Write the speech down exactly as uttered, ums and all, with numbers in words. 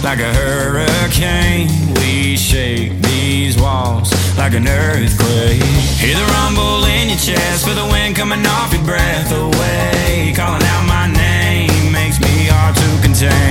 like a hurricane. We shake these walls like an earthquake. Hear the rumble in your chest, feel the wind coming off your breath away. Calling out my name makes me hard to contain.